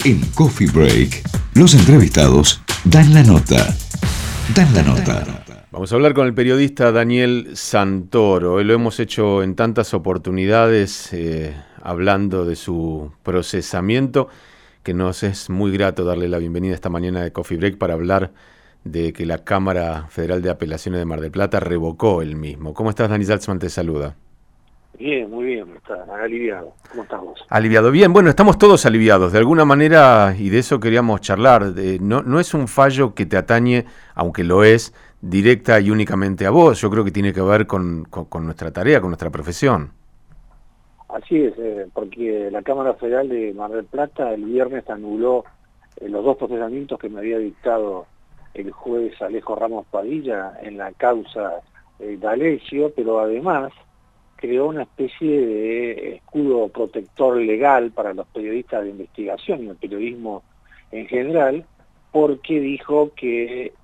En Coffee Break, los entrevistados dan la nota. Dan la nota. Vamos a hablar con el periodista Daniel Santoro. Lo hemos hecho en tantas oportunidades, hablando de su procesamiento, que nos es muy grato darle la bienvenida esta mañana de Coffee Break para hablar de que la Cámara Federal de Apelaciones de Mar del Plata revocó el mismo. ¿Cómo estás, Dani Saltzman? Te saluda. Bien, muy bien, está aliviado. ¿Cómo estamos? Aliviado. Bien, bueno, estamos todos aliviados. De alguna manera, y de eso queríamos charlar, no es un fallo que te atañe, aunque lo es, directa y únicamente a vos. Yo creo que tiene que ver con nuestra tarea, con nuestra profesión. Así es, porque la Cámara Federal de Mar del Plata el viernes anuló los dos procesamientos que me había dictado el juez Alejo Ramos Padilla en la causa D'Alessio, pero además creó una especie de escudo protector legal para los periodistas de investigación y el periodismo en general, porque dijo que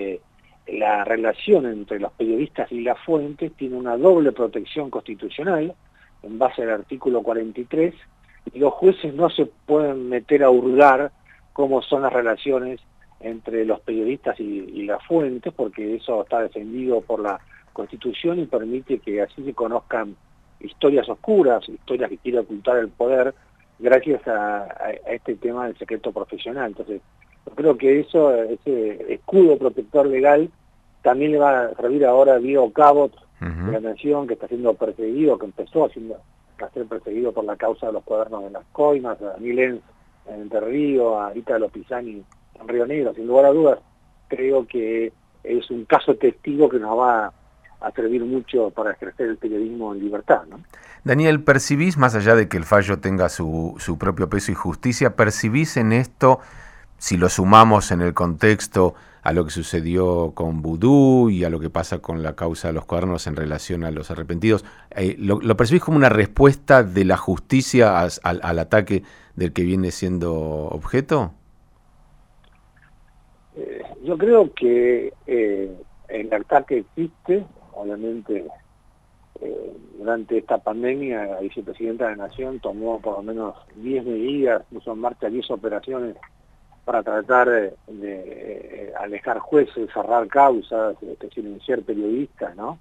la relación entre los periodistas y las fuentes tiene una doble protección constitucional en base al artículo 43, y los jueces no se pueden meter a hurgar cómo son las relaciones entre los periodistas y las fuentes, porque eso está defendido por la Constitución y permite que así se conozcan historias oscuras, historias que quiere ocultar el poder, gracias a este tema del secreto profesional. Entonces, yo creo que ese escudo protector legal también le va a servir ahora a Diego Cabot, de la Nación, que está siendo perseguido, que empezó a ser perseguido por la causa de los cuadernos de las coimas, a Daniel Enz en Entre Ríos, a Ítalo Pisani en Río Negro. Sin lugar a dudas, creo que es un caso testigo que nos va a servir mucho para ejercer el periodismo en libertad, ¿no? Daniel, ¿percibís, más allá de que el fallo tenga su propio peso y justicia, percibís en esto, si lo sumamos en el contexto a lo que sucedió con Vudú y a lo que pasa con la causa de los cuadernos en relación a los arrepentidos, ¿lo percibís como una respuesta de la justicia al ataque del que viene siendo objeto? Yo creo que el ataque existe, obviamente. Durante esta pandemia la vicepresidenta de la Nación tomó por lo menos 10 medidas, puso en marcha 10 operaciones para tratar de alejar jueces, cerrar causas, silenciar periodistas, ¿no?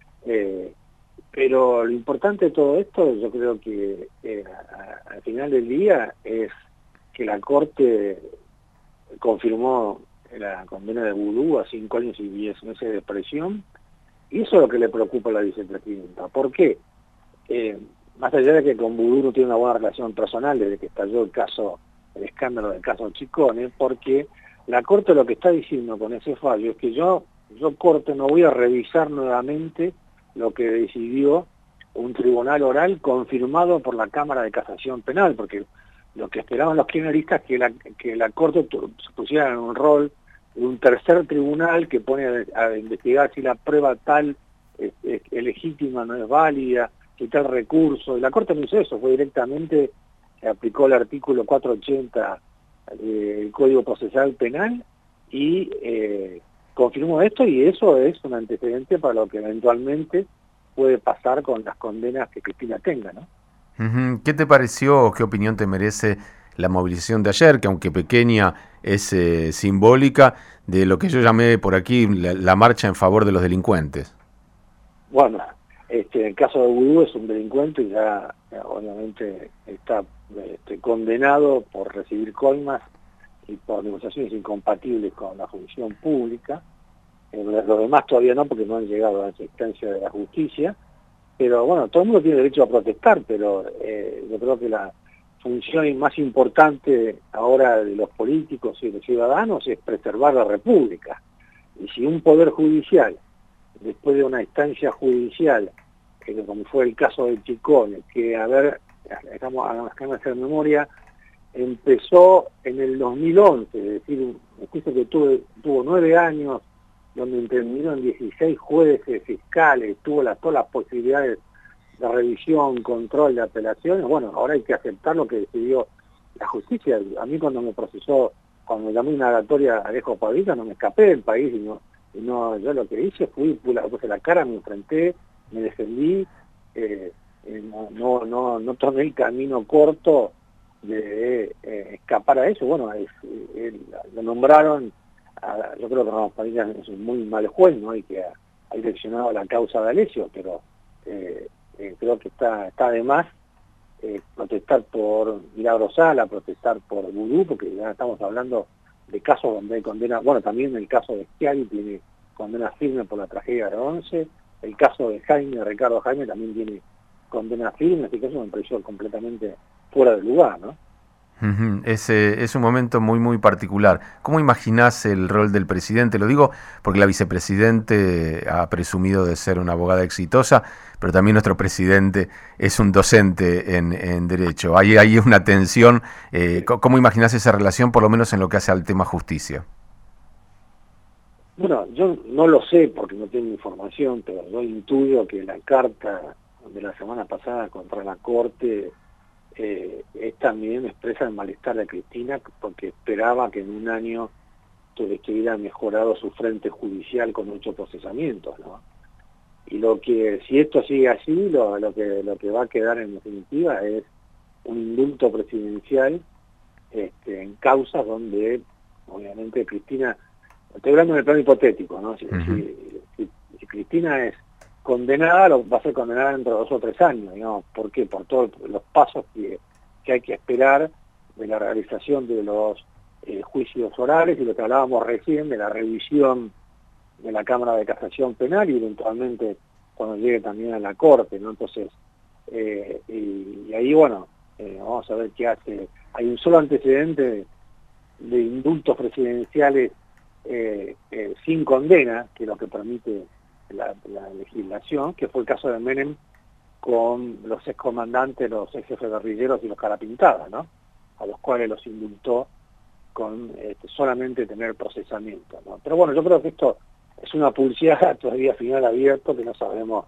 Pero lo importante de todo esto, yo creo que al final del día es que la Corte confirmó la condena de Vudú a 5 años y 10 meses de prisión, y eso es lo que le preocupa a la vicepresidenta. ¿Por qué? Más allá de que con Vudú no tiene una buena relación personal desde que estalló el escándalo del caso Chicone, porque la Corte lo que está diciendo con ese fallo es que yo Corte no voy a revisar nuevamente lo que decidió un tribunal oral confirmado por la Cámara de Casación Penal, porque lo que esperaban los criminalistas es que la Corte se pusiera en un rol de un tercer tribunal que pone a investigar si la prueba tal es legítima, no es válida, si tal recurso. Y la Corte no hizo eso, fue directamente, aplicó el artículo 480 del Código Procesal Penal y confirmó esto, y eso es un antecedente para lo que eventualmente puede pasar con las condenas que Cristina tenga, ¿no? ¿Qué te pareció, qué opinión te merece la movilización de ayer, que aunque pequeña es simbólica, de lo que yo llamé por aquí la marcha en favor de los delincuentes? Bueno, en el caso de Vudú es un delincuente y ya obviamente está condenado por recibir coimas y por negociaciones incompatibles con la función pública. Los demás todavía no, porque no han llegado a esa instancia de la justicia. Pero bueno, todo el mundo tiene derecho a protestar, pero yo creo que la función más importante ahora de los políticos y de los ciudadanos es preservar la República. Y si un poder judicial, después de una instancia judicial, como fue el caso de Chicone, que déjame hacer memoria, empezó en el 2011, es decir, un juicio que tuvo 9 años, donde intervinieron 16 jueces fiscales, tuvo todas las posibilidades de revisión, control de apelaciones. Bueno, ahora hay que aceptar lo que decidió la justicia. A mí cuando me procesó, cuando me llamó indagatoria a Alejo Padilla, no me escapé del país, y no, yo lo que hice puse la cara, me enfrenté, me defendí, no tomé el camino corto de escapar a eso. Bueno, lo nombraron, yo creo que Ramos Padilla es un muy mal juez, ¿no? Y que ha direccionado la causa de Alessio, pero creo que está de más protestar por Milagro Sala, protestar por Vudú, porque ya estamos hablando de casos donde hay condena. Bueno, también el caso de Schiavi tiene condena firme por la tragedia de 11, el caso de Ricardo Jaime también tiene condena firme, así que eso me pareció completamente fuera de lugar, ¿no? Es un momento muy, muy particular. ¿Cómo imaginás el rol del presidente? Lo digo porque la vicepresidente ha presumido de ser una abogada exitosa, pero también nuestro presidente es un docente en Derecho. Hay una tensión. ¿Cómo imaginás esa relación, por lo menos en lo que hace al tema justicia? Bueno, yo no lo sé porque no tengo información, pero yo intuyo que la carta de la semana pasada contra la Corte también expresa el malestar de Cristina porque esperaba que en un año estuviera mejorado su frente judicial con 8 procesamientos, ¿no? Y si esto sigue así, lo que va a quedar en definitiva es un indulto presidencial en causas donde obviamente Cristina, estoy hablando en el plano hipotético, ¿no? Si Cristina es condenada, va a ser condenada dentro de 2 o 3 años, ¿no? ¿Por qué? Por todos los pasos que hay que esperar de la realización de los juicios orales y lo que hablábamos recién de la revisión de la Cámara de Casación Penal y eventualmente cuando llegue también a la Corte, ¿no? Entonces, y ahí, bueno, vamos a ver qué hace. Hay un solo antecedente de indultos presidenciales sin condena, que es lo que permite la legislación, que fue el caso de Menem con los excomandantes, los ex jefes guerrilleros y los carapintadas, ¿no? A los cuales los indultó con solamente tener procesamiento, ¿no? Pero bueno, yo creo que esto es una pulseada todavía final abierto, que no sabemos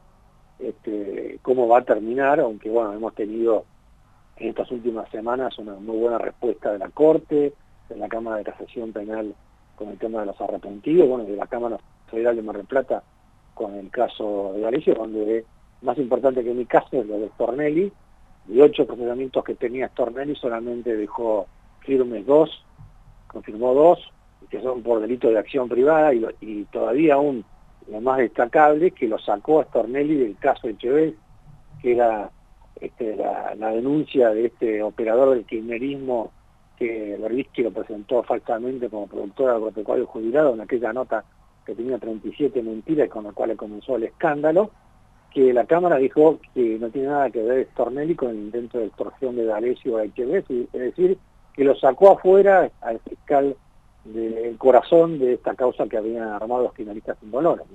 cómo va a terminar, aunque bueno, hemos tenido en estas últimas semanas una muy buena respuesta de la Corte, de la Cámara de Casación Penal con el tema de los arrepentidos, bueno, de la Cámara Federal de Mar del Plata con el caso de Alessio, donde más importante que mi caso es lo de Stornelli. De 8 procesamientos que tenía Stornelli, solamente dejó firmes 2, confirmó 2, que son por delito de acción privada, y todavía aún lo más destacable es que lo sacó a Stornelli del caso Echeverri, que era la denuncia de este operador del kirchnerismo que Berbisky lo presentó falsamente como productor agropecuario jubilado en aquella nota que tenía 37 mentiras con la cual comenzó el escándalo, que la Cámara dijo que no tiene nada que ver Stornelli con el intento de extorsión de D'Alessio a Echeverri, es decir, que lo sacó afuera al fiscal del corazón de esta causa que habían armado los criminalistas sin dolor, ¿no?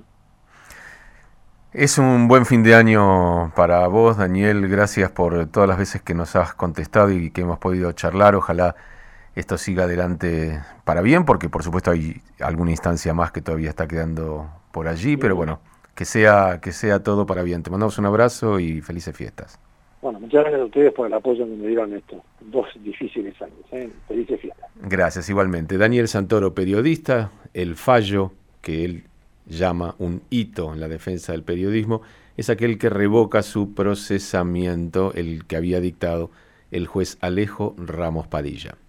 Es un buen fin de año para vos, Daniel. Gracias por todas las veces que nos has contestado y que hemos podido charlar. Ojalá esto siga adelante para bien, porque por supuesto hay alguna instancia más que todavía está quedando por allí, pero bueno, que sea todo para bien. Te mandamos un abrazo y felices fiestas. Bueno, muchas gracias a ustedes por el apoyo que me dieron estos 2 difíciles años. Felices fiestas. Gracias, igualmente. Daniel Santoro, periodista. El fallo que él llama un hito en la defensa del periodismo es aquel que revoca su procesamiento, el que había dictado el juez Alejo Ramos Padilla.